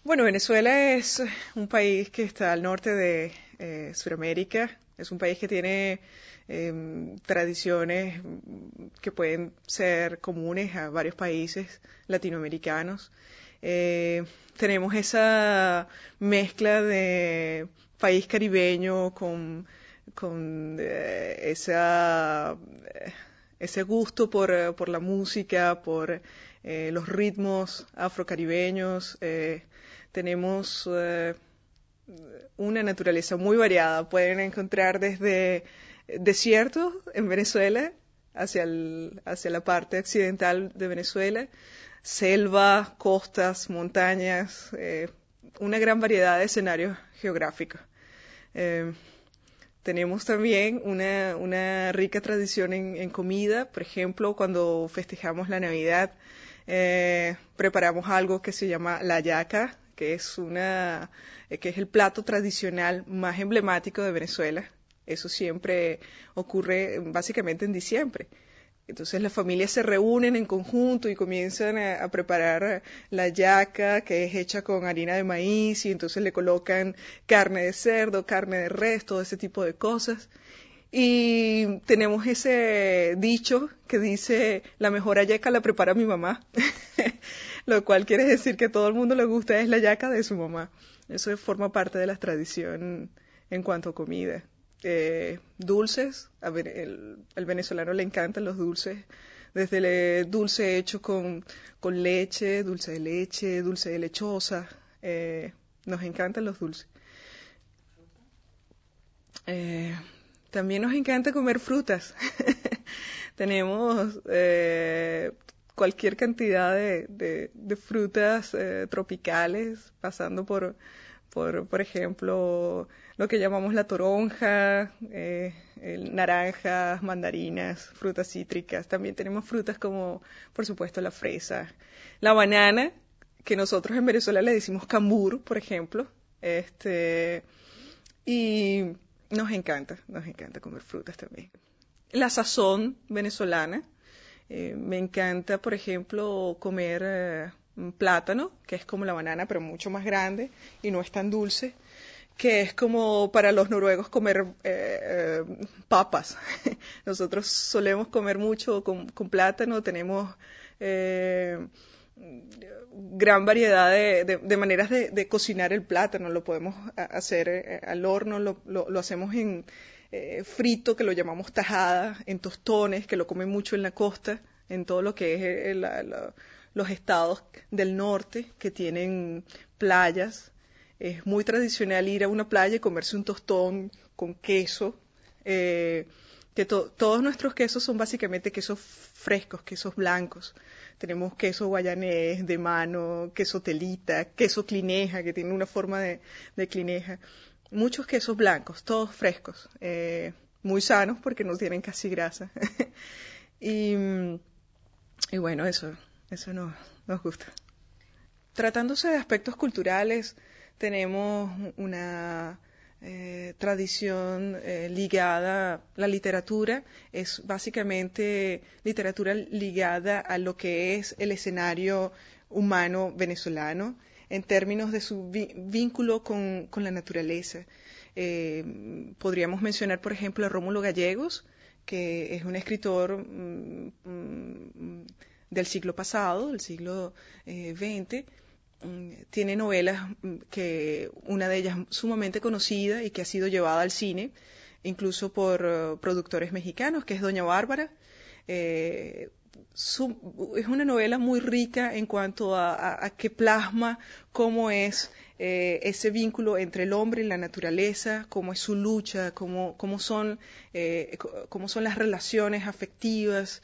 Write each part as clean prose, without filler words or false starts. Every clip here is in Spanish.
Bueno, Venezuela es un país que está al norte de Sudamérica. Es un país que tiene tradiciones que pueden ser comunes a varios países latinoamericanos. Tenemos esa mezcla de país caribeño con ese gusto por la música, por los ritmos afrocaribeños. Tenemos una naturaleza muy variada. Pueden encontrar desde desiertos en Venezuela hacia la parte occidental de Venezuela, selva, costas, montañas, una gran variedad de escenarios geográficos. Eh, Tenemos también una rica tradición en comida. Por ejemplo, cuando festejamos la Navidad, preparamos algo que se llama la hallaca, que es el plato tradicional más emblemático de Venezuela. Eso siempre ocurre básicamente en diciembre. Entonces las familias se reúnen en conjunto y comienzan a preparar la hallaca, que es hecha con harina de maíz, y entonces le colocan carne de cerdo, carne de res, todo ese tipo de cosas. Y tenemos ese dicho que dice, la mejor hallaca la prepara mi mamá, lo cual quiere decir que a todo el mundo le gusta es la hallaca de su mamá. Eso forma parte de la tradición en cuanto a comida. Dulces, el venezolano le encantan los dulces, desde el dulce hecho con leche, dulce de lechosa, nos encantan los dulces. También nos encanta comer frutas. Tenemos cualquier cantidad de frutas tropicales, pasando por ejemplo, lo que llamamos la toronja, naranjas, mandarinas, frutas cítricas. También tenemos frutas como, por supuesto, la fresa, la banana, que nosotros en Venezuela le decimos cambur, por ejemplo. Y nos encanta comer frutas también. La sazón venezolana. Me encanta, por ejemplo, comer un plátano, que es como la banana, pero mucho más grande y no es tan dulce, que es como para los noruegos comer papas. Nosotros solemos comer mucho con plátano, tenemos gran variedad de maneras de cocinar el plátano. Lo podemos hacer al horno, lo hacemos en frito, que lo llamamos tajada, en tostones, que lo comen mucho en la costa, en todo lo que es los estados del norte que tienen playas. Es muy tradicional ir a una playa y comerse un tostón con queso. Todos nuestros quesos son básicamente quesos frescos, quesos blancos. Tenemos queso guayanés, de mano, queso telita, queso clineja, que tiene una forma de clineja. Muchos quesos blancos, todos frescos, muy sanos porque no tienen casi grasa. y bueno, eso nos gusta. Tratándose de aspectos culturales, tenemos una tradición ligada, la literatura es básicamente literatura ligada a lo que es el escenario humano venezolano en términos de su vínculo con la naturaleza. Podríamos mencionar, por ejemplo, a Rómulo Gallegos, que es un escritor del siglo pasado, del siglo XX. Tiene novelas que una de ellas sumamente conocida y que ha sido llevada al cine, incluso por productores mexicanos, que es Doña Bárbara. Es una novela muy rica en cuanto a que plasma cómo es ese vínculo entre el hombre y la naturaleza, cómo es su lucha, cómo son las relaciones afectivas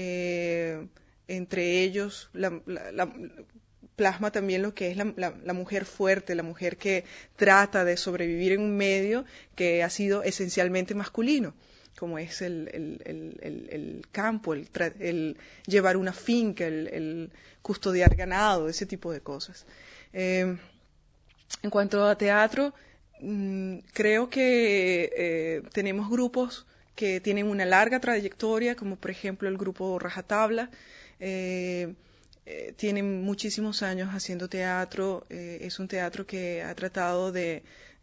entre ellos. Plasma también lo que es la mujer fuerte, la mujer que trata de sobrevivir en un medio que ha sido esencialmente masculino, como es el campo, el llevar una finca, el custodiar ganado, ese tipo de cosas. En cuanto a teatro, creo que tenemos grupos que tienen una larga trayectoria, como por ejemplo el grupo Rajatabla. tiene muchísimos años haciendo teatro, es un teatro que ha tratado de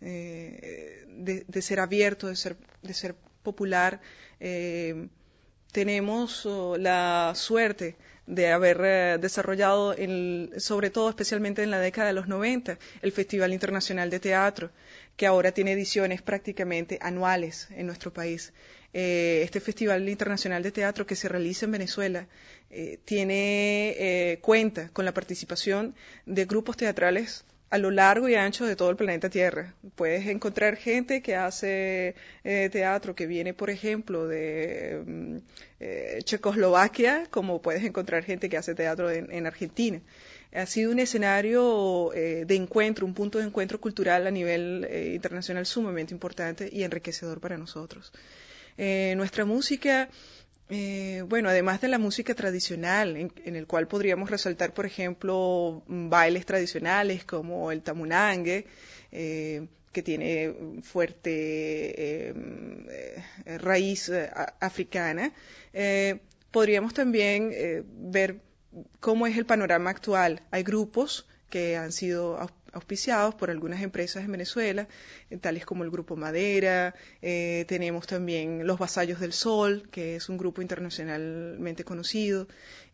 ser abierto, de ser popular. Tenemos la suerte de haber desarrollado, sobre todo especialmente en la década de los 90, el Festival Internacional de Teatro, que ahora tiene ediciones prácticamente anuales en nuestro país. Este Festival Internacional de Teatro que se realiza en Venezuela cuenta con la participación de grupos teatrales a lo largo y ancho de todo el planeta Tierra. Puedes encontrar gente que hace teatro que viene, por ejemplo, de Checoslovaquia, como puedes encontrar gente que hace teatro en Argentina. Ha sido un escenario de encuentro, un punto de encuentro cultural a nivel internacional sumamente importante y enriquecedor para nosotros. Nuestra música, bueno, además de la música tradicional, en el cual podríamos resaltar, por ejemplo, bailes tradicionales como el tamunangue, que tiene fuerte raíz africana, podríamos también ver cómo es el panorama actual. Hay grupos que han sido auspiciados por algunas empresas en Venezuela, tales como el Grupo Madera. Tenemos también Los Vasallos del Sol, que es un grupo internacionalmente conocido.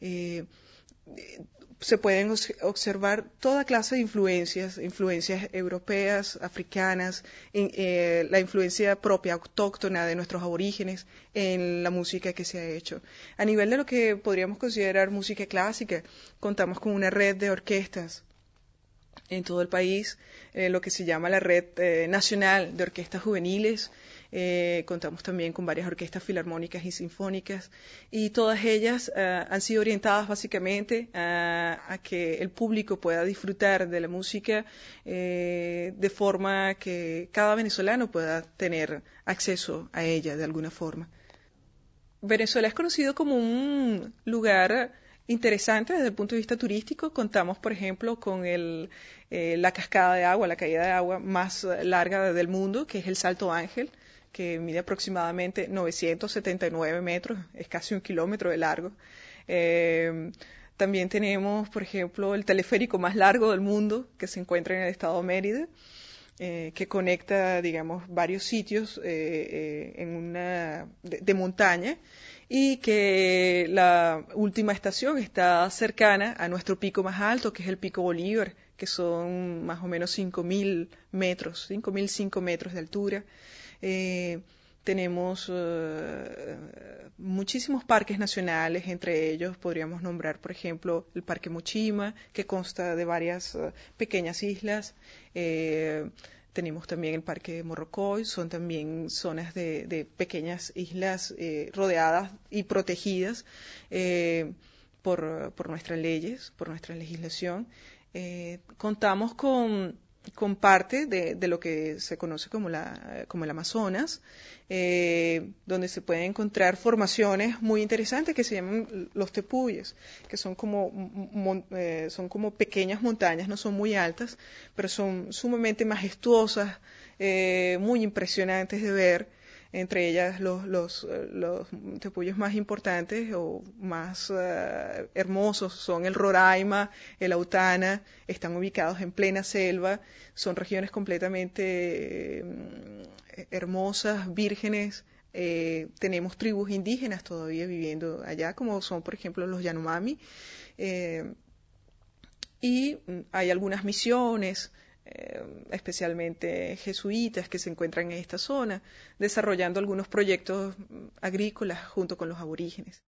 Se pueden observar toda clase de influencias europeas, africanas, la influencia propia, autóctona de nuestros aborígenes en la música que se ha hecho. A nivel de lo que podríamos considerar música clásica, contamos con una red de orquestas en todo el país, lo que se llama la Red Nacional de Orquestas Juveniles. Contamos también con varias orquestas filarmónicas y sinfónicas, y todas ellas han sido orientadas básicamente a que el público pueda disfrutar de la música de forma que cada venezolano pueda tener acceso a ella de alguna forma. Venezuela es conocido como un lugar interesante desde el punto de vista turístico. Contamos, por ejemplo, con la cascada de agua, la caída de agua más larga del mundo, que es el Salto Ángel, que mide aproximadamente 979 metros, es casi 1 kilómetro de largo. También tenemos, por ejemplo, el teleférico más largo del mundo, que se encuentra en el estado de Mérida, que conecta, digamos, varios sitios de montaña, y que la última estación está cercana a nuestro pico más alto, que es el Pico Bolívar, que son más o menos 5.000 metros, 5.005 metros de altura. Tenemos muchísimos parques nacionales, entre ellos podríamos nombrar, por ejemplo, el Parque Mochima, que consta de varias pequeñas islas. Tenemos también el Parque de Morrocoy, son también zonas de pequeñas islas rodeadas y protegidas por nuestras leyes, por nuestra legislación. Contamos con parte de lo que se conoce como el Amazonas, donde se pueden encontrar formaciones muy interesantes que se llaman los tepuyes, que son como pequeñas montañas, no son muy altas, pero son sumamente majestuosas, muy impresionantes de ver. Entre ellas los tepuyes más importantes o más hermosos son el Roraima, el Autana. Están ubicados en plena selva, son regiones completamente hermosas, vírgenes. Tenemos tribus indígenas todavía viviendo allá, como son, por ejemplo, los Yanomami, y hay algunas misiones, especialmente jesuitas, que se encuentran en esta zona, desarrollando algunos proyectos agrícolas junto con los aborígenes.